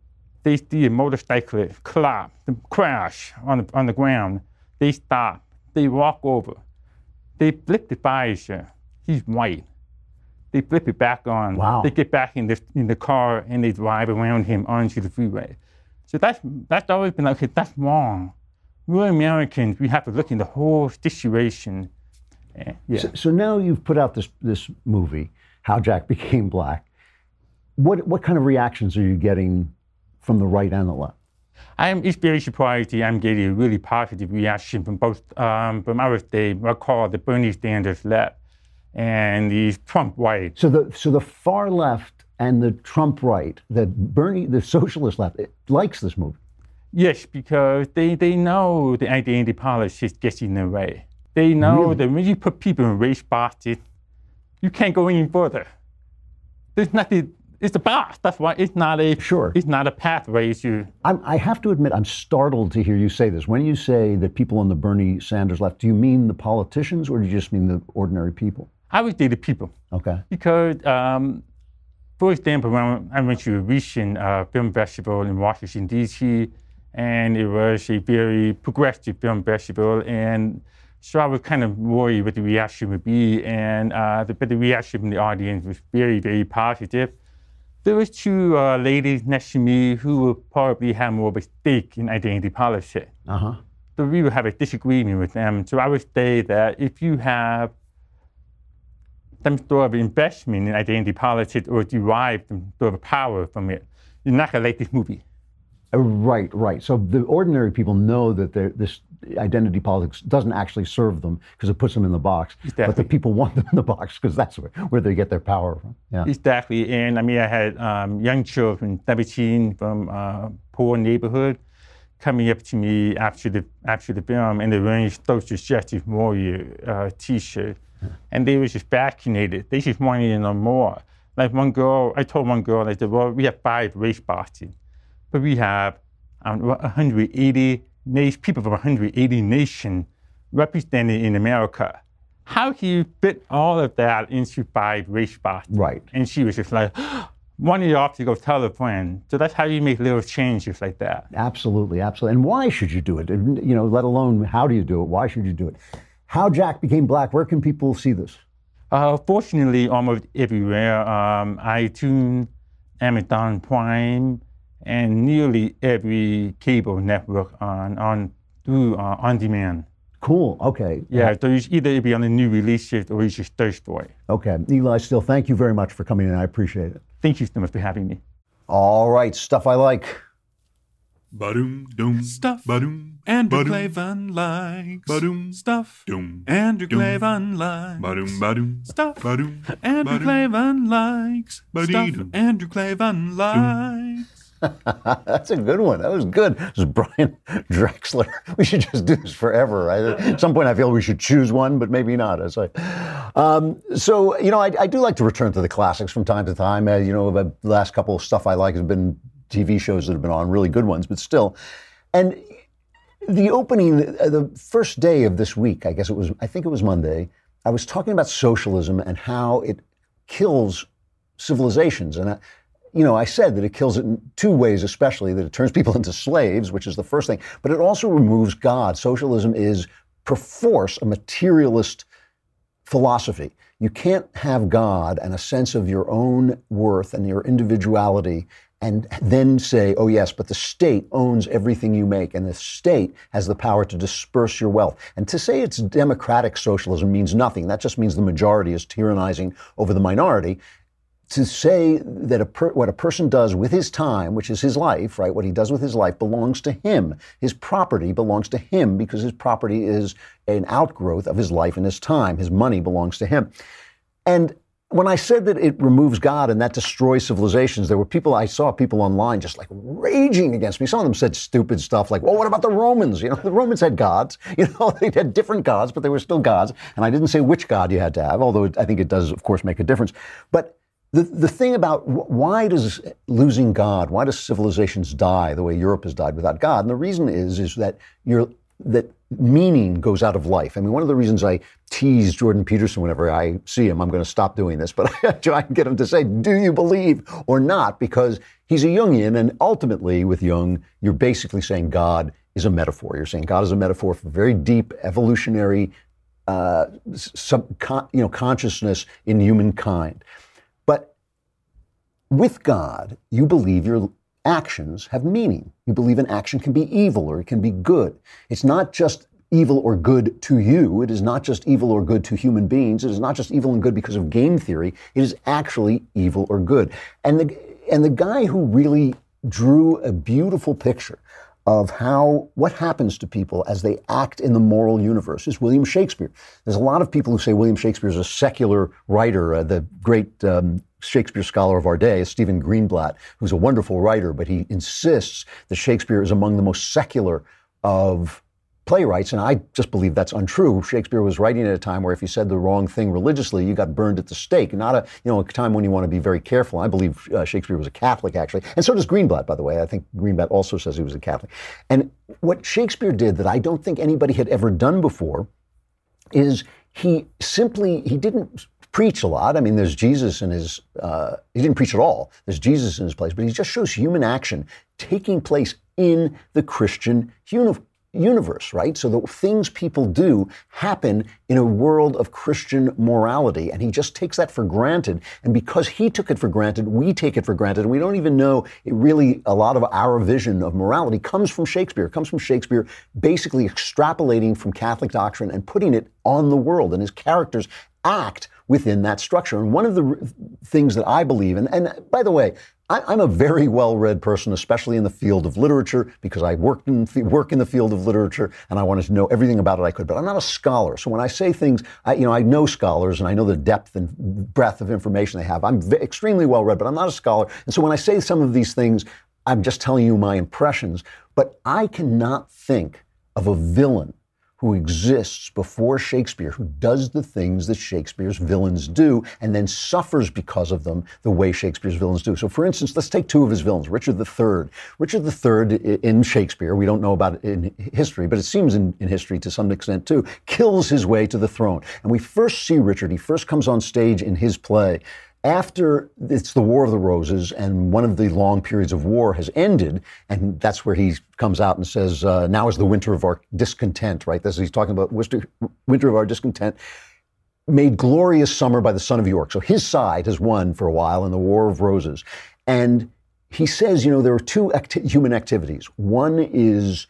they see a motorcyclist crash on the ground. They stop. They walk over. They flip the visor. He's white. They flip it back on. Wow. They get back in the car and they drive around him onto the freeway. So that's always been like, okay, that's wrong. We're Americans. We have to look in the whole situation. Yeah. So now you've put out this movie, How Jack Became Black. What kind of reactions are you getting from the right and the left? It's very surprising. I'm getting a really positive reaction from both, from I would say, what I call the Bernie Sanders left and the Trump right. So the far left and the Trump right, the socialist left, likes this movie. Yes, because they know the identity politics gets in their way. They know that when you put people in race boxes, you can't go any further. There's nothing. It's a box. That's why it's not a It's not a pathway to. I have to admit, I'm startled to hear you say this. When you say that people on the Bernie Sanders left, do you mean the politicians or do you just mean the ordinary people? I would say the people. Okay. Because, for example, when I went to a recent film festival in Washington, D.C., and it was a very progressive film festival, and so I was kind of worried what the reaction would be, and but the reaction from the audience was very, very positive. There was two ladies next to me who would probably have more of a stake in identity politics. Uh-huh. So we would have a disagreement with them. So I would say that if you have some sort of investment in identity politics or derive some sort of power from it, you're not going to like this movie. Right. So the ordinary people know that this identity politics doesn't actually serve them because it puts them in the box. Exactly. But the people want them in the box because that's where they get their power from. Yeah. Exactly. And I mean, I had young children, 17, from poor neighborhood, coming up to me after the film, and they're wearing Social Justice Warrior T-shirt, and they were just fascinated. They just wanted to know more. Like one girl, I told one girl, I said, well, we have 5 race boxes. But we have 180 people from 180 nations represented in America. How can you fit all of that into 5 race boxes? Right. And she was just like, wanted off to go tell a friend. So that's how you make little changes like that. Absolutely. And why should you do it? Let alone how do you do it? Why should you do it? How Jack Became Black, where can people see this? Fortunately, almost everywhere. iTunes, Amazon Prime, and nearly every cable network on demand. Cool. Okay. Yeah. So you either be on the new releases or you just search for it. Okay. Eli Still, thank you very much for coming in. I appreciate it. Thank you so much for having me. All right. Stuff I like. Ba-doom, doom, stuff, ba-doom, Andrew Klavan likes, ba-doom, stuff, doom, Andrew Klavan likes, ba-doom, ba-doom, stuff, ba-doom, Andrew Klavan likes, stuff, Andrew Klavan likes. That's a good one. That was good. This is Brian Drexler. We should just do this forever, right? At some point, I feel we should choose one, but maybe not. I do like to return to the classics from time to time. The last couple of Stuff I Like has been TV shows that have been on, really good ones, but still. And the opening, the first day of this week, I think it was Monday, I was talking about socialism and how it kills civilizations. And I said that it kills it in 2 ways, especially that it turns people into slaves, which is the first thing, but it also removes God. Socialism is perforce a materialist philosophy. You can't have God and a sense of your own worth and your individuality and then say, oh yes, but the state owns everything you make and the state has the power to disperse your wealth. And to say it's democratic socialism means nothing. That just means the majority is tyrannizing over the minority. To say that what a person does with his time, which is his life, right, what he does with his life belongs to him. His property belongs to him because his property is an outgrowth of his life and his time. His money belongs to him. And when I said that it removes God and that destroys civilizations, I saw people online just like raging against me. Some of them said stupid stuff like, well, what about the Romans? The Romans had gods. They had different gods, but they were still gods. And I didn't say which God you had to have, although I think it does, of course, make a difference. But the thing about why does losing God, why does civilizations die the way Europe has died without God? And the reason is that meaning goes out of life. I mean, one of the reasons I tease Jordan Peterson whenever I see him, I'm going to stop doing this, but I try and get him to say, do you believe or not? Because he's a Jungian, and ultimately with Jung, you're basically saying God is a metaphor. You're saying God is a metaphor for very deep evolutionary consciousness in humankind. But with God, you believe your actions have meaning. You believe an action can be evil or it can be good. It's not just evil or good to you. It is not just evil or good to human beings. It is not just evil and good because of game theory. It is actually evil or good. And the guy who really drew a beautiful picture of what happens to people as they act in the moral universe is William Shakespeare. There's a lot of people who say William Shakespeare is a secular writer. The great Shakespeare scholar of our day is Stephen Greenblatt, who's a wonderful writer, but he insists that Shakespeare is among the most secular of playwrights, and I just believe that's untrue. Shakespeare was writing at a time where if you said the wrong thing religiously, you got burned at the stake. Not a time when you want to be very careful. I believe Shakespeare was a Catholic, actually, and so does Greenblatt, by the way. I think Greenblatt also says he was a Catholic. And what Shakespeare did that I don't think anybody had ever done before is he didn't preach a lot. I mean, there's Jesus in his, he didn't preach at all. There's Jesus in his place, but he just shows human action taking place in the Christian universe, right? So the things people do happen in a world of Christian morality, and he just takes that for granted. And because he took it for granted, we take it for granted, and we don't even know a lot of our vision of morality comes from Shakespeare. It comes from Shakespeare basically extrapolating from Catholic doctrine and putting it on the world, and his characters act within that structure. And one of the things that I believe, and by the way, I'm a very well-read person, especially in the field of literature, because I work in the field of literature, and I wanted to know everything about it I could. But I'm not a scholar, so when I say things, I know scholars, and I know the depth and breadth of information they have. I'm extremely well-read, but I'm not a scholar. And so when I say some of these things, I'm just telling you my impressions. But I cannot think of a villain who exists before Shakespeare, who does the things that Shakespeare's villains do, and then suffers because of them the way Shakespeare's villains do. So, for instance, let's take two of his villains. Richard III. Richard III in Shakespeare, we don't know about it in history, but it seems in history to some extent too, kills his way to the throne. And we first see Richard, he first comes on stage in his play after it's the War of the Roses, and one of the long periods of war has ended, and that's where he comes out and says, now is the winter of our discontent, right? He's talking about winter of our discontent, made glorious summer by the son of York. So his side has won for a while in the War of Roses. And he says, there are two human activities. One is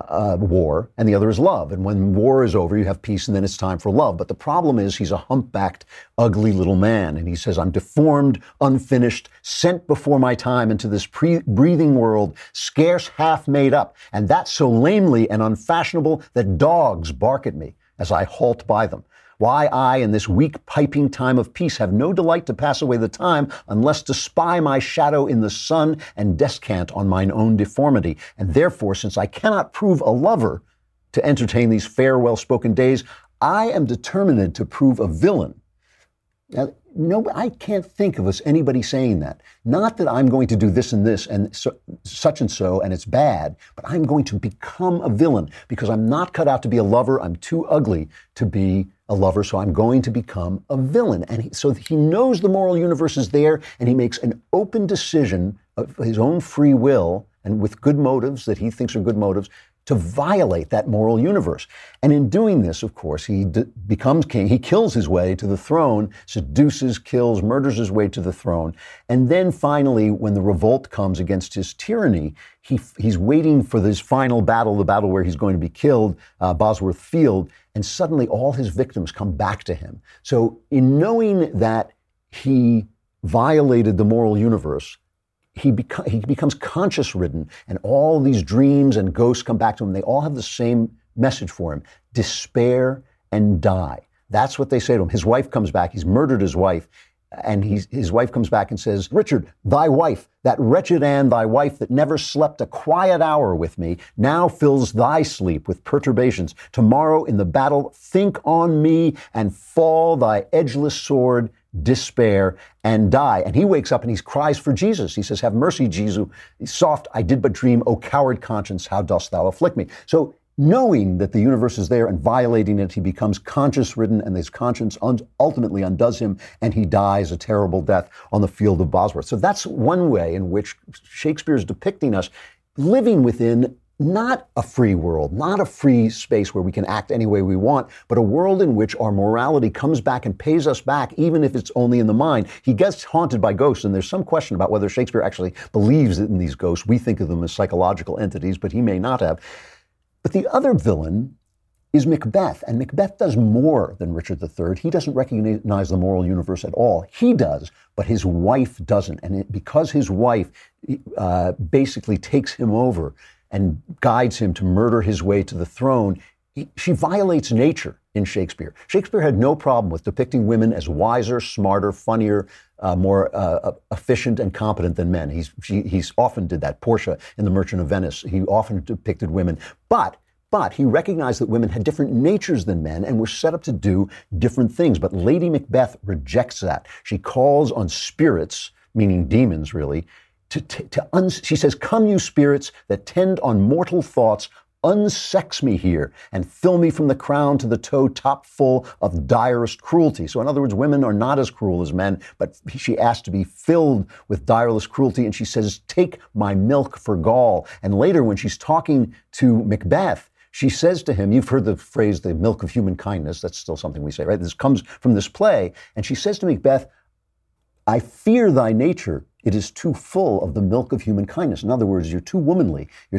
war, and the other is love. And when war is over, you have peace, and then it's time for love. But the problem is he's a humpbacked, ugly little man. And he says, I'm deformed, unfinished, sent before my time into this breathing world, scarce half made up. And that so lamely and unfashionable that dogs bark at me as I halt by them. Why I, in this weak piping time of peace, have no delight to pass away the time, unless to spy my shadow in the sun and descant on mine own deformity. And therefore, since I cannot prove a lover to entertain these fair, well-spoken days, I am determined to prove a villain. Now, no, I can't think of anybody saying that. Not that I'm going to do this and this and such and so, and it's bad, but I'm going to become a villain because I'm not cut out to be a lover. I'm too ugly to be a lover, so I'm going to become a villain. And so he knows the moral universe is there, and he makes an open decision of his own free will and with good motives that he thinks are good motives to violate that moral universe. And in doing this, of course, he becomes king. He kills his way to the throne, seduces, kills, murders his way to the throne. And then finally, when the revolt comes against his tyranny, he's waiting for this final battle, the battle where he's going to be killed, Bosworth Field, and suddenly all his victims come back to him. So in knowing that he violated the moral universe, he becomes conscious-ridden, and all these dreams and ghosts come back to him. They all have the same message for him: despair and die. That's what they say to him. His wife comes back. He's murdered his wife, and his wife comes back and says, Richard, thy wife, that wretched Anne, thy wife that never slept a quiet hour with me, now fills thy sleep with perturbations. Tomorrow in the battle, think on me and fall thy edgeless sword, despair, and die. And he wakes up and he cries for Jesus. He says, have mercy, Jesus. Soft, I did but dream. O coward conscience, how dost thou afflict me? So knowing that the universe is there and violating it, he becomes conscience-ridden, and his conscience ultimately undoes him, and he dies a terrible death on the field of Bosworth. So that's one way in which Shakespeare is depicting us living within not a free world, not a free space where we can act any way we want, but a world in which our morality comes back and pays us back, even if it's only in the mind. He gets haunted by ghosts, and there's some question about whether Shakespeare actually believes in these ghosts. We think of them as psychological entities, but he may not have. But the other villain is Macbeth, and Macbeth does more than Richard III. He doesn't recognize the moral universe at all. He does, but his wife doesn't. And because his wife basically takes him over and guides him to murder his way to the throne, she violates nature in Shakespeare. Shakespeare had no problem with depicting women as wiser, smarter, funnier, more efficient and competent than men. He's often did that. Portia in The Merchant of Venice, he often depicted women. But he recognized that women had different natures than men and were set up to do different things. But Lady Macbeth rejects that. She calls on spirits, meaning demons really, she says, "Come, you spirits that tend on mortal thoughts, unsex me here and fill me from the crown to the toe top full of direst cruelty." So in other words, women are not as cruel as men, but she asked to be filled with direless cruelty. And she says, "Take my milk for gall." And later when she's talking to Macbeth, she says to him, you've heard the phrase, the milk of human kindness. That's still something we say, right? This comes from this play. And she says to Macbeth, "I fear thy nature. It is too full of the milk of human kindness." In other words, you're too womanly. You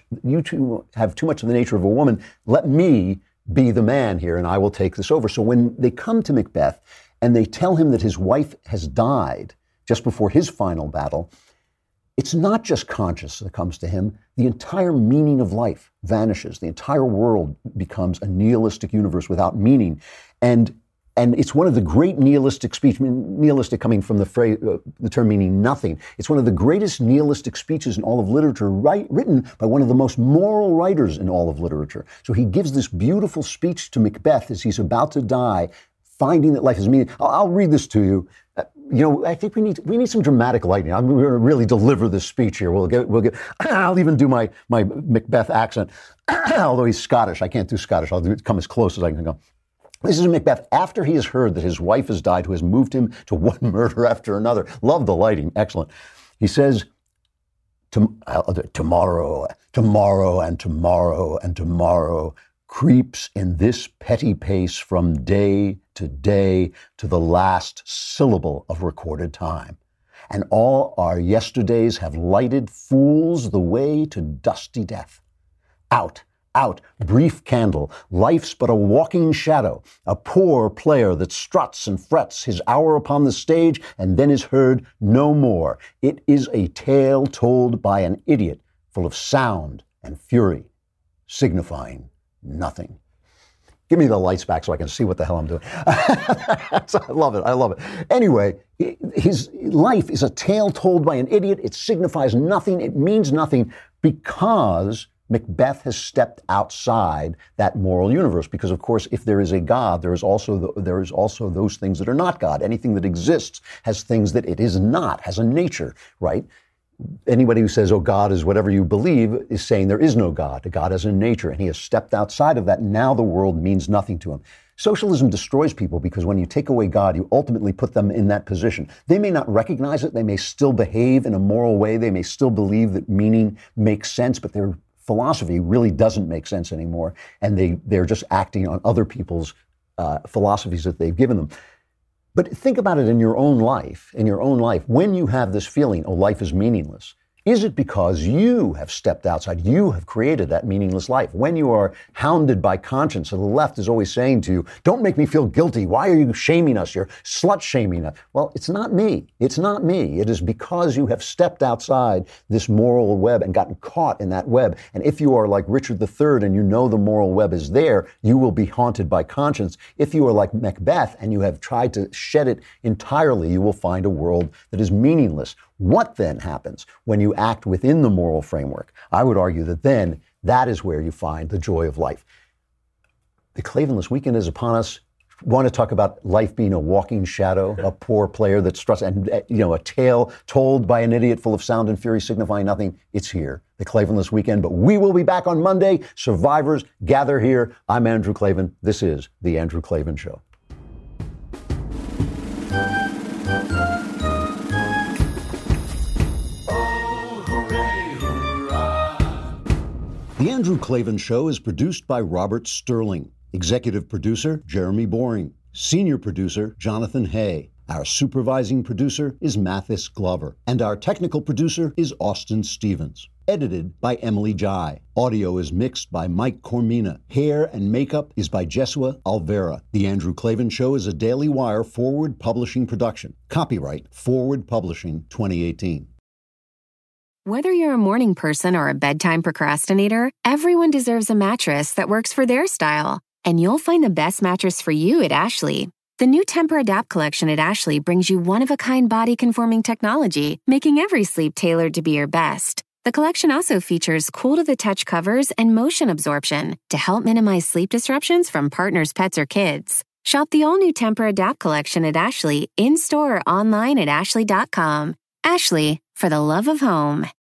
two have too much of the nature of a woman. Let me be the man here and I will take this over. So when they come to Macbeth and they tell him that his wife has died just before his final battle, it's not just conscience that comes to him. The entire meaning of life vanishes. The entire world becomes a nihilistic universe without meaning. And it's one of the great nihilistic speech, nihilistic coming from the phrase, the term meaning nothing. It's one of the greatest nihilistic speeches in all of literature, written by one of the most moral writers in all of literature. So he gives this beautiful speech to Macbeth as he's about to die, finding that life is meaning. I'll read this to you. I think we need some dramatic lighting. I'm going to really deliver this speech here. We'll get. I'll even do my Macbeth accent, although he's Scottish. I can't do Scottish. I'll come as close as I can go. This is Macbeth after he has heard that his wife has died, who has moved him to one murder after another. Love the lighting. Excellent. He says, tomorrow and tomorrow creeps in this petty pace from day to the last syllable of recorded time. And all our yesterdays have lighted fools the way to dusty death. Out, brief candle, life's but a walking shadow, a poor player that struts and frets his hour upon the stage and then is heard no more. It is a tale told by an idiot, full of sound and fury, signifying nothing. Give me the lights back so I can see what the hell I'm doing. I love it. Anyway, his life is a tale told by an idiot. It signifies nothing. It means nothing because Macbeth has stepped outside that moral universe. Because, of course, if there is a God, there is also those things that are not God. Anything that exists has things that it is not, has a nature, right? Anybody who says, oh, God is whatever you believe, is saying there is no God. God has a nature, and he has stepped outside of that. Now the world means nothing to him. Socialism destroys people because when you take away God, you ultimately put them in that position. They may not recognize it. They may still behave in a moral way. They may still believe that meaning makes sense, but their philosophy really doesn't make sense anymore, and they're just acting on other people's philosophies that they've given them. But think about it in your own life. When you have this feeling, oh, life is meaningless, is it because you have stepped outside? You have created that meaningless life. When you are hounded by conscience, and the left is always saying to you, don't make me feel guilty. Why are you shaming us? You're slut shaming us. Well, it's not me. It's not me. It is because you have stepped outside this moral web and gotten caught in that web. And if you are like Richard III and you know the moral web is there, you will be haunted by conscience. If you are like Macbeth and you have tried to shed it entirely, you will find a world that is meaningless. What then happens when you act within the moral framework? I would argue that then that is where you find the joy of life. The Klavanless weekend is upon us. Want to talk about life being a walking shadow, a poor player that struts, and a tale told by an idiot full of sound and fury signifying nothing? It's here, the Klavanless Weekend, but we will be back on Monday. Survivors, gather here. I'm Andrew Klavan. This is The Andrew Klavan Show. The Andrew Klavan Show is produced by Robert Sterling. Executive producer, Jeremy Boring. Senior producer, Jonathan Hay. Our supervising producer is Mathis Glover. And our technical producer is Austin Stevens. Edited by Emily Jai. Audio is mixed by Mike Cormina. Hair and makeup is by Jesua Alvera. The Andrew Klavan Show is a Daily Wire Forward Publishing production. Copyright Forward Publishing 2018. Whether you're a morning person or a bedtime procrastinator, everyone deserves a mattress that works for their style. And you'll find the best mattress for you at Ashley. The new Tempur-Adapt collection at Ashley brings you one-of-a-kind body-conforming technology, making every sleep tailored to be your best. The collection also features cool-to-the-touch covers and motion absorption to help minimize sleep disruptions from partners, pets, or kids. Shop the all-new Tempur-Adapt collection at Ashley, in-store or online at ashley.com. Ashley, for the love of home.